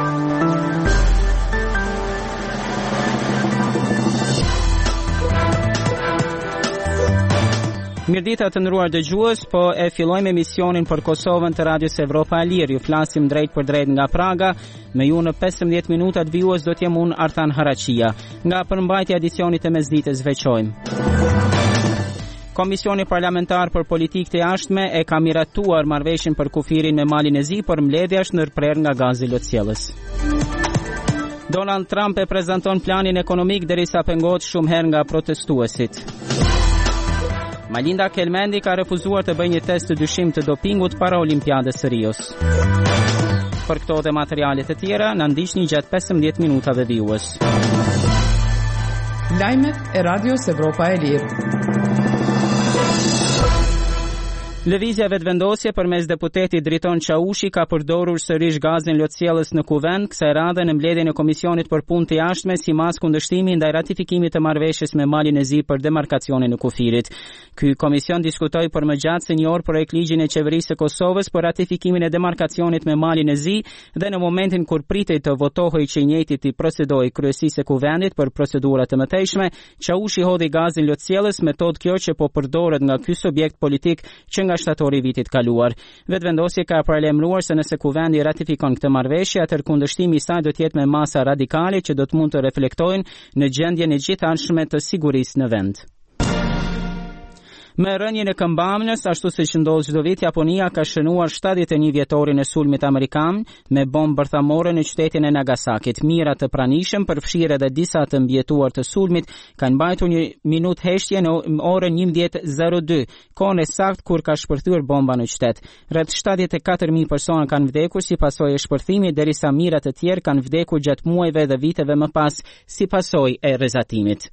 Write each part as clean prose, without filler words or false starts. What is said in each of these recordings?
Mirdita të nderuar dëgjues, po e fillojmë emisionin për Kosovën të Radios Evropa e Lirë. Ju flasim drejt për drejt nga Praga. Me ju në 15 minutat vijues do t'jem unë Artan Haraqia. Nga përmbajtja e edicionit të mesditës veçojmë. Komisioni parlamentar për politikë të jashtme e ka miratuar marrëveshjen për kufirin me Malin e Zi për mbledhjash ndërprerë nga gazi lotësjellës. Donald Trump e prezanton planin ekonomik derisa pengohet shumë herë nga protestuesit. Malinda Kelmendi ka refuzuar të bëjë një test të dyshim të dopingut para Olimpiadës së Rios. Për këto dhe materialet e tjera, na ndiqni gjatë 15 minutave vijues. Lajmet e Radios Evropa e Lirë. Lëvizja vetëvendosje përmes deputetit Driton Çaushi ka përdorur sërish gazin lotësjellës në kuvend, kësaj radhe në mbledhjen e Komisionit për Punë të Jashtme si mas kundërshtimi ndaj ratifikimit të marrëveshjes me Malin e Zi për demarkacionin e kufirit. Ky komision diskutoi për më gjatë se një orë projekt ligjin e qeverisë së Kosovës për ratifikimin e demarkacionit me Malin e Zi dhe në momentin kur pritej të votohej që i njëjti të procedojë kryesisë së kuvendit për procedura të mëtejshme, Çaushi hodhi gazin lotësjellës, metodë kjo që po përdoret nga ky subjekt politik që nga shtatori vitit kaluar. Vetëvendosja ka paralajmëruar se nëse kuvendi ratifikon këtë marrëveshje, atëherë kundërshtimi i saj do të jetë me masa radikale që do të mund të reflektojnë në gjendjen e gjithanshme të sigurisë në vend. Me rënien e këmbamënës, ashtu siç ndodh çdo vit, Japonia ka shënuar 71 vjetorin e sulmit amerikan me bombë bërthamore në qytetin e Nagasakit. Mira të pranishëm, përfshirë edhe disa të mbjetuar të sulmit, kanë mbajtur një minutë heshtje në orën 11:02, kohën e saktë kur ka shpërthyer bomba në qytet. Rreth 74.000 persona kanë vdekur si pasojë e shpërthimit, derisa mijëra të tjerë kanë vdekur gjatë muajve dhe viteve më pas si pasojë e rrezatimit.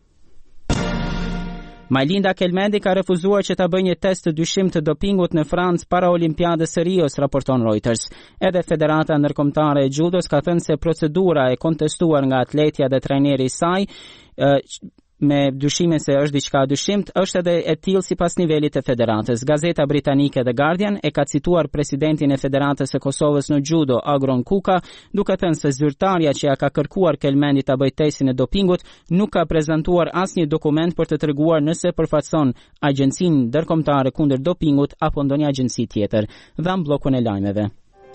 Malinda Kelmendi ka refuzuar që ta bëjë një test të dyshim të dopingut në Francë para Olimpiadës së Rios, raporton Reuters. Edhe Federata Ndërkombëtare e Judos ka thënë se procedura e kontestuar nga atletja dhe trajneri i saj me dyshimin se është diçka dyshimt, është edhe e tillë sipas nivelit të federatës. Gazeta britanike The Guardian e ka cituar presidentin e Federatës së Kosovës në judo, Agron Kuka, duke thënë se zyrtarja që ja ka kërkuar Kelmendi ta bëjë testin e dopingut nuk ka prezantuar asnjë dokument për të treguar nëse përfaqëson Agjencinë Ndërkombëtare kundër dopingut apo ndonjë agjenci tjetër. Dham bllokun e lajmeve.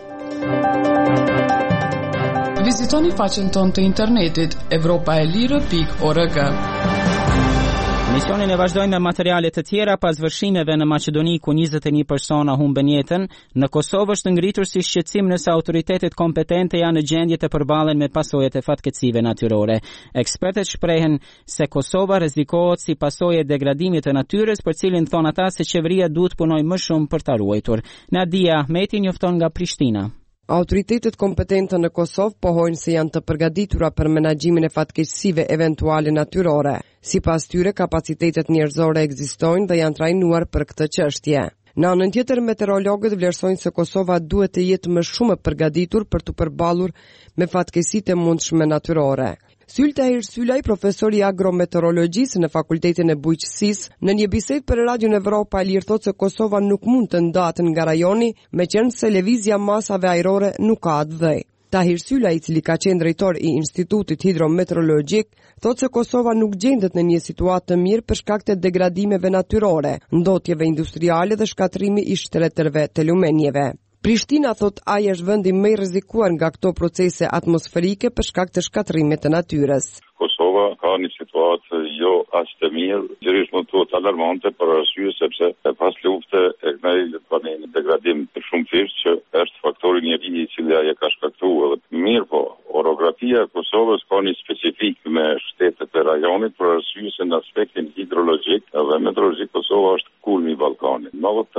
Vizitoni faqen tonë të internetit europaelire.org. Misionin e vazhdojnë me materiale të tjera pas vërshimeve në Maqedoni ku 21 persona humben jetën. Në Kosovë është ngritur si shqetësim nëse autoritetet kompetente janë në gjendje të përballen me pasojat e fatkeqësive natyrore. Ekspertët shprehen se Kosova rrezikohet si pasojë e degradimit të natyrës, për cilin thonë ata se qeveria duhet punojë më shumë për ta ruajtur. Nadia Ahmeti njofton nga Prishtina. Autoritetet kompetente në Kosovë pohojnë se janë të përgatitura për menaxhimin e fatkeqësive eventuale natyrore. Sipas tyre, kapacitetet njerëzore ekzistojnë dhe janë trajnuar për këtë çështje. Në anën tjetër, meteorologët vlerësojnë se Kosova duhet të jetë më shumë e përgatitur për të përballur me fatkeqësitë e mundshme natyrore. Sylta Hirsylaj, profesori i agrometeorologjisë në Fakultetin e Bujqësisë, në një bisedë për Radion Evropa e Lirë thotë se Kosova nuk mund të ndahet nga rajoni, meqenëse se lëvizja masave ajrore nuk ka atë dhej. Tahir Sylaj, i cili ka qenë drejtor i Institutit Hidrometeorologjik, thotë se Kosova nuk gjendet në një situatë të mirë për shkak të degradimeve natyrore, ndotjeve industriale dhe shkatrimi i shtretërve të lumenjeve. Prishtina thot ai është vendi më i rrezikuar nga këto procese atmosferike për shkak të shkatrimit të natyrës. Kosova ka një situatë jo as të mirë, gjërisht më tuat alarmante për arsye sepse pas lufte e kënaj tani një degradim të shumëfisht që është faktori njeriu i cili ai ka shkaktuar. Mirë po, orografia e Kosovës ka një specifik me shtetet e rajonit për arsye se në aspektin hidrologjik dhe meteorologjik Kosova është kulmi i Ballkanit.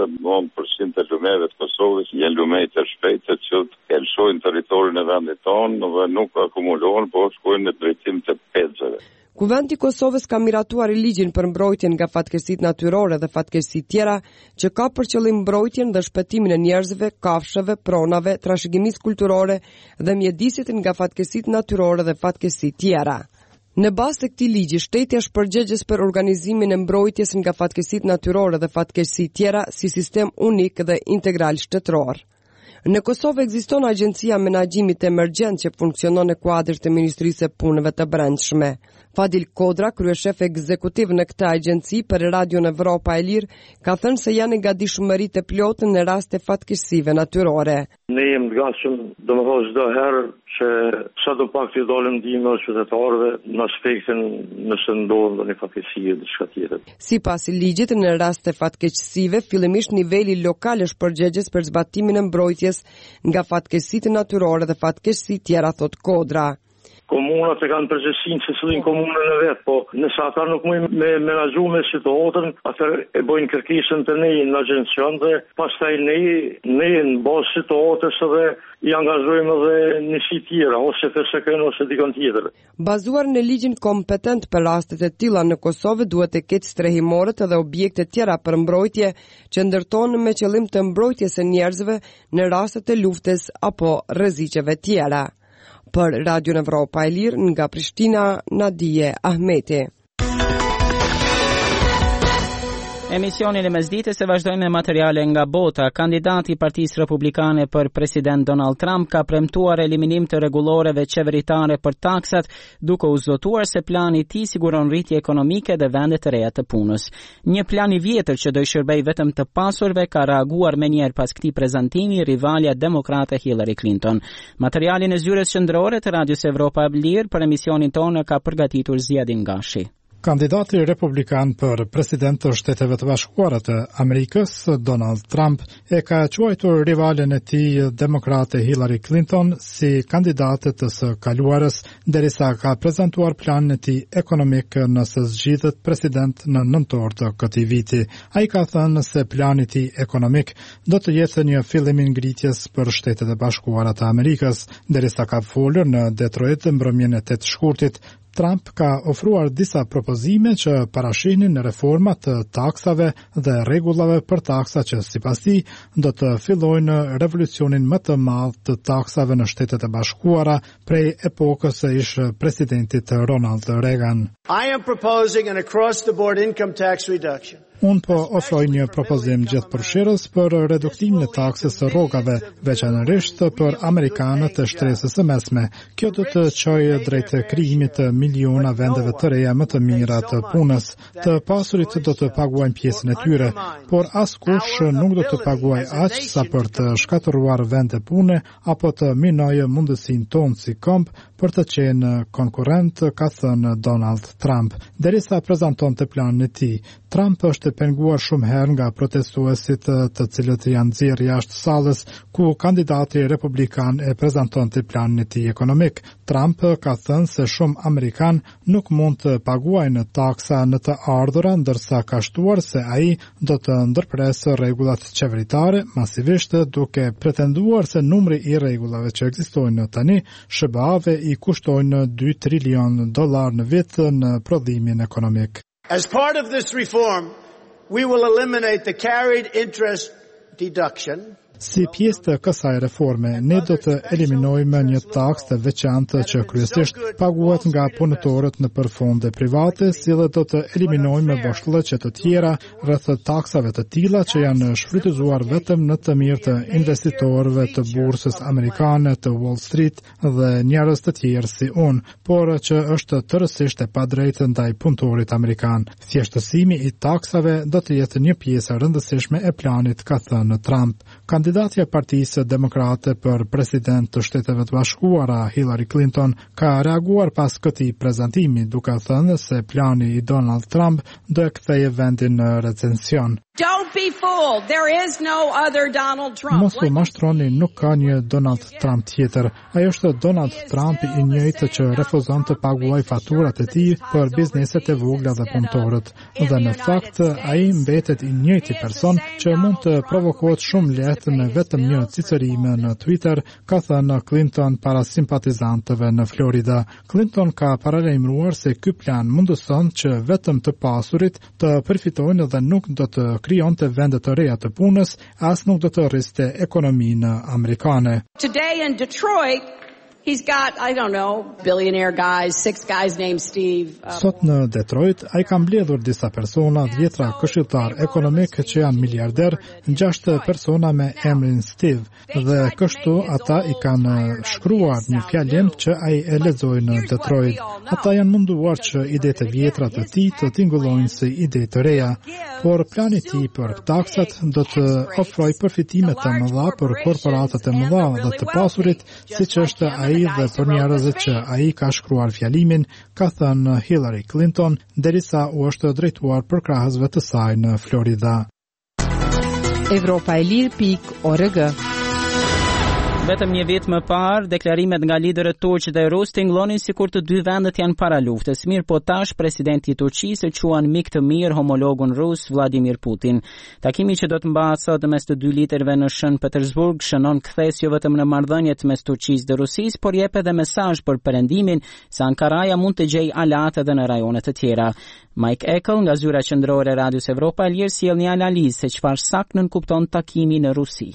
99% të lumeve të Kosovës janë lume të shpejtë që elshojnë territorin e vendit tonë dhe nuk akumulohen, por shkojnë në drejtim të pedzave. Kuvendi i Kosovës ka miratuar ligjin për mbrojtjen nga fatkeqësitë natyrore dhe fatkeqësitë tjera, që ka për qëllim mbrojtjen dhe shpëtimin e njerëzve, kafshëve, pronave, trashëgimisë kulturore dhe mjedisit nga fatkeqësitë natyrore dhe fatkeqësitë tjera. Në bazë të këtij ligji, shteti është përgjegjës për organizimin e mbrojtjes nga fatkeqësitë natyrore dhe fatkeqësitë tjera si sistem unik dhe integral shtetëror. Në Kosovë ekziston Agjencia Menaxhimit Emergjent që funksionon në kuadër të Ministrisë së Punëve të Brendshme. Fadil Kodra, kryeshef ekzekutiv në këtë agjenci për Radion Evropa e Lirë, ka thënë se janë gatishmëritë e plotë në raste fatkeqësive natyrore. Ne jemi të gatshëm, domethënë çdo herë që sadopak të dalim ndihmë qytetarëve në aspektin nëse ndodh ndonjë fatkeqësi e diçka tjetër. Sipas ligjit, në raste fatkeqësive, fillimisht niveli lokal është përgjegjës për zbatimin e mbrojtjes nga fatkeqësitë natyrore dhe fatkeqësi tjera, thot Kodra. Komunat e kanë përgjegjësinë se cilin komunën e vet, po nëse ata nuk mundin me menaxhu me situatën, atëherë e bëjnë kërkesën te ne në agjencion dhe pastaj ne në bazë situatës edhe i angazhojmë edhe nisi tjera, ose FSK ose dikon tjetër. Bazuar në ligjin kompetent për rastet e tilla në Kosovë, duhet të ketë strehimorët edhe objekte tjera për mbrojtje që ndërtohen me qëllim të mbrojtjes së njerëzve në rastet e luftës apo rreziqeve tjera. Për Radion Evropa e Lirë nga Prishtina, Nadije Ahmeti. Emisionin e mesditës e vazhdojmë me materiale nga bota. Kandidati i Partisë Republikane për President Donald Trump ka premtuar eliminim të rregulloreve qeveritare për taksat, duke u zotuar se plani i tij siguron rritje ekonomike dhe vende të reja të punës. Një plan i vjetër që do i shërbej vetëm të pasurve ka reaguar menjëherë pas këtij prezantimi rivalja demokrate Hillary Clinton. Materialin e zyrës qendrore të Radios Evropa e Lirë për emisionin tonë ka përgatitur Ziadin Gashi. Kandidati republikan për president të Shteteve të Bashkuara të Amerikës, Donald Trump, e ka quajtur rivalen e tij demokrate Hillary Clinton si kandidate të së kaluarës, derisa ka prezantuar planin e tij ekonomik nëse zgjidhet president në nëntor të këtij viti. Ai ka thënë se plani i tij ekonomik do të jetë një fillim i ngritjes për Shtetet e Bashkuara të Amerikës, derisa ka folur në Detroit mbrëmjen e 8 shkurtit. Trump ka ofruar disa propozime që parashihnin reforma të taksave dhe rregullave për taksa që sipas tij do të fillojnë revolucionin më të madh të taksave në Shtetet e Bashkuara prej epokës së ish presidentit Ronald Reagan. I am proposing an across-the-board income tax reduction. Unë po ofroj një propozim gjithëpërfshirës për reduktimin e taksës së rrogave, veçanërisht për amerikanët e shtresës së mesme. Kjo do të çojë drejt krijimit të miliona vendeve të reja më të mira të punës. Të pasurit do të paguajnë pjesën e tyre, por askush nuk do të paguajë aq sa për të shkatëruar vende pune apo të minojë mundësinë tonë si komb për të qenë konkurrent, ka thënë Donald Trump. Derisa prezantonte planin e tij, Trump është penguar shumë herë nga protestuesit të cilët janë nxjerrë jashtë sallës ku kandidati republikan e prezantonte planin e tij ekonomik. Trump ka thënë se shumë amerikan nuk mund të paguajnë taksa në të ardhurat, ndërsa ka shtuar se ai do të ndërpresë rregullat qeveritare masivisht, duke pretenduar se numri i rregullave që ekzistojnë tani SBA-ve i kushtojnë $2 trilion në vit në prodhimin ekonomik. As part of this reform, we will eliminate the carried interest deduction. Si pjesë të kësaj reforme, ne do të eliminojmë një taks të veçantë që kryesisht paguhet nga punëtorët nëpër fonde private, si dhe do të eliminojmë vështëllëqe të tjera rreth taksave të tilla që janë shfrytëzuar vetëm në të mirë të investitorëve të bursës amerikane të Wall Street dhe njerëz të tjerë si unë, por që është tërësisht e padrejtë ndaj punëtorit amerikan. Thjeshtësimi i taksave do të jetë një pjesë e rëndësishme e planit, ka thënë Trump. Kandidatja e Partisë Demokrate për president të Shteteve të Bashkuara, Hillary Clinton, ka reaguar pas këtij prezantimi, duke thënë se plani i Donald Trump do e kthejë vendin në recesion. Don't be fooled. There is no other Donald Trump. Mos u mashtroni, nuk ka një Donald Trump tjetër. Ai është Donald Trump i njëjtë që refuzon të paguajë faturat e tij për bizneset e vogla dhe punëtorët. Dhe në fakt ai mbetet i njëjti person që mund të provokohet shumë lehtë me vetëm një cicërim në Twitter, ka thënë Clinton para simpatizantëve në Florida. Clinton ka paralajmëruar se ky plan mundëson që vetëm të pasurit të përfitojnë dhe nuk do të krijonte vende të reja të punës, as nuk do të rriste ekonominë amerikane. Today in Detroit, He's got, I don't know, billionaire guys, 6 guys named Steve. Sot në Detroit, ai ka mbledhur disa persona, 10 këshilltar ekonomik që janë miliarder, 6 persona me emrin Steve, dhe kështu ata i kanë shkruar një fjalim që ai e lexoi në Detroit. Ata janë munduar që idetë e vjetra të tij të tingëllojnë si ide të reja, por plani i tij për taksat do të ofrojë përfitime të mëdha për korporatat e mëdha dhe të pasurit, siç është ai dhe për njerëzit që ai ka shkruar fjalimin, ka thënë Hillary Clinton, derisa u është drejtuar për krahësve të saj në Florida. Evropaelir.org. Vetëm një vit më parë, deklarimet nga liderët turq dhe rus tingëllonin sikur të dy vendet janë para luftës. Mirë po tash presidenti i Turqisë e quan mik të mirë homologun rus Vladimir Putin. Takimi që do të mbahet sot mes të dy liderëve në Shën Petersburg shënon kthes jo vetëm në marrëdhëniet mes Turqisë dhe Rusisë, por jep edhe mesazh për perëndimin se Ankaraja mund të gjejë aleat edhe në rajone të tjera. Mike Eckel nga zyra qendrore e Radios Evropa e Lirë sjell një analizë se çfarë saktën kupton takimi në Rusi.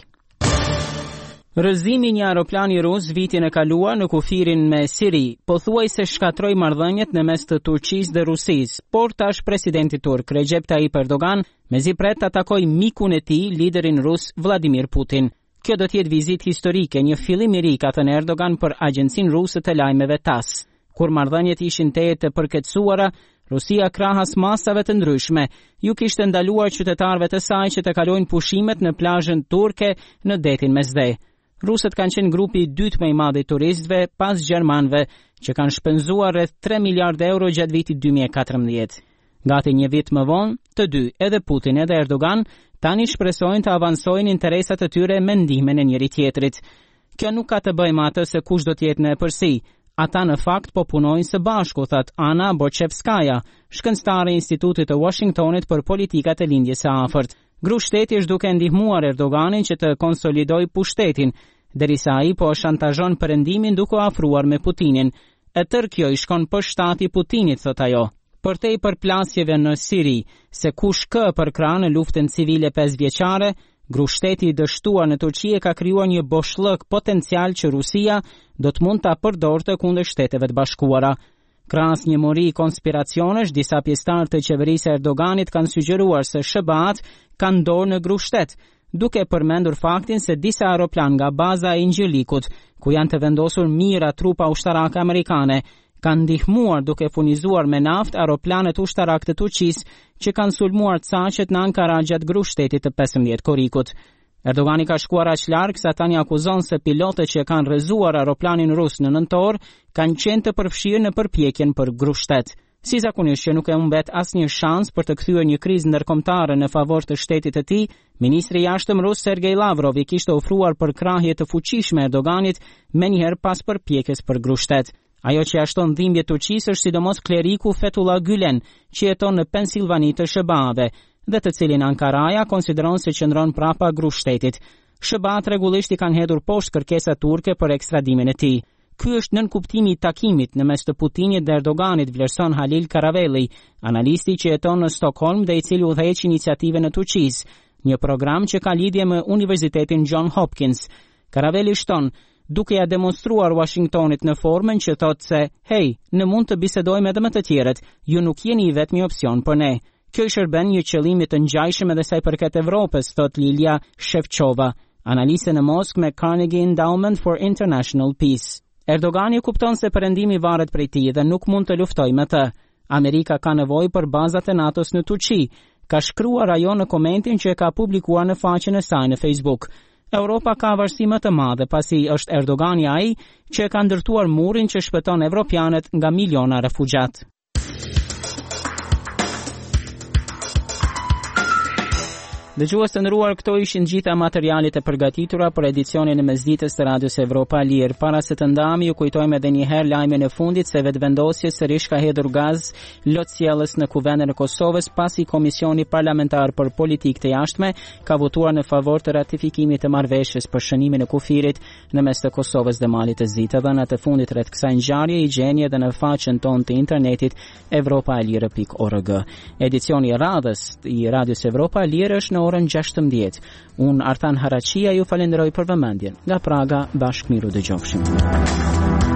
Rëzimi një aeroplani rus vitin e kaluar në kufirin me Siri, pothuajse shkatroi marrëdhëniet në mes të Turqisë dhe Rusisë, por tash presidenti turk Recep Tayyip Erdogan mezi pret të takojë mikun e tij, liderin rus Vladimir Putin. Kjo do të jetë vizitë historike, një fillim i ri, ka thënë Erdogan për agjencinë ruse të lajmeve TASS. Kur marrëdhëniet ishin të përkeqësuara, Rusia krahas masave të ndryshme ju kishte ndaluar qytetarëve të saj që të kalojnë pushimet në plazhën turke në detin Mesdhe. Rusët kanë qenë grupi i dytë më i madh i turistëve pas gjermanëve, që kanë shpenzuar rreth 3 miliardë euro gjatë vitit 2014. Gati një vit më vonë, të dy, edhe Putin edhe Erdogan, tani shpresojnë të avansojnë interesat e tyre me ndihmën e njëri tjetrit. Kjo nuk ka të bëjë me atë se kush do të jetë në përsi. Ata në fakt po punojnë së bashku, that Ana Borchevskaja, shkencëtare e Institutit të Washingtonit për politikat e lindjes së afërt. Grushteti është duke ndihmuar Erdoganin që të konsolidojë pushtetin, derisa ai po shantazhon perëndimin duke afruar me Putinin. E tërë kjo i shkon për shtati Putinit, thot ajo. Përtej për plasjeve në Siri, se kush kë përkrah në luftën civile 5 vjeçare, grushteti i dështuar në Turqi ka krijuar një boshllëk potencial që Rusia do të mund ta përdorte kundër Shteteve të Bashkuara. Krahas një mori konspiracionesh, disa pjesëtarë të qeverisë Erdoganit kanë sugjeruar se SBA-t kanë dorë në grushtet, duke përmendur faktin se disa aeroplan nga baza e Ingjirlikut, ku janë të vendosur mijëra trupa ushtarake amerikane, kanë ndihmuar duke furnizuar me naftë aeroplanet ushtarak të Turqisë që kanë sulmuar caqet në Ankara gjatë grushtetit të 15 korrikut. Erdogani ka shkuar aq larg sa tani akuzon se pilotët që kanë rrezuar aeroplanin rus në nëntor kanë qenë të përfshirë në përpjekjen për grushtet. Si zakonisht që nuk e humbet asnjë shans për të kthyer një krizë ndërkombëtare në favor të shtetit të tij, ministri i jashtëm rus Sergej Lavrov i kishte ofruar përkrahje të fuqishme Erdoganit menjëherë pas përpjekjes për grushtet. Ajo që ja shton dhimbje Turqisë është sidomos kleriku Fethullah Gülen, që jeton në Pensilvani të SBA-ve, dhe të cilin Ankaraja konsideron se qëndron prapa grushtetit. SBA-t rregullisht i kanë hedhur poshtë kërkesat turke për ekstradimin e tij. Ky është nën kuptimi i takimit në mes të Putinit dhe Erdoganit, vlerëson Halil Karavelli, analisti që jeton në Stockholm dhe i cili udhëheq iniciativën në Turqisë, një program që ka lidhje me Universitetin John Hopkins. Karavelli shton, duke ja demonstruar Washingtonit në formën që thotë se, hey, ne mund të bisedojmë edhe me të tjerët, ju nuk jeni i vetmi opsion për ne. Kjo i shërben një qëllimi të ngjajshëm edhe sa i përket Evropës, thot Lilia Shevchova, analiste në Moskë me Carnegie Endowment for International Peace. Erdogani kupton se perëndimi varet prej tij dhe nuk mund të luftojë me të. Amerika ka nevojë për bazat e NATO-s në Turqi, ka shkruar ajo në komentin që e ka publikuar në faqen e saj në Facebook. Europa ka varësi më të madhe pasi është Erdogani ai që e ka ndërtuar murin që shpëton evropianët nga miliona refugjat. Dëgjues të nderuar, këto ishin gjitha materialet e përgatitura për edicionin e mesditës të Radios Evropa e Lirë. Para se të ndajmë, ju kujtojmë edhe një herë lajmin e fundit se vetvendosja sërish ka hedhur gaz lotësjellës në Kuvendin e Kosovës pasi Komisioni Parlamentar për Politikë të Jashtme ka votuar në favor të ratifikimit të marrëveshjes për shënimin e kufirit në mes të Kosovës dhe Malit të Zi. Dhënat e fundit rreth kësaj ngjarje i gjeni edhe në faqen tonë të internetit evropaelire.org. Edicioni i radhës i Radios Evropa e Lirë është në orën 16. Unë Artan Haraqia ju falenderoj për vëmendjen. Nga Praga, bashkë miru dëgjofshim.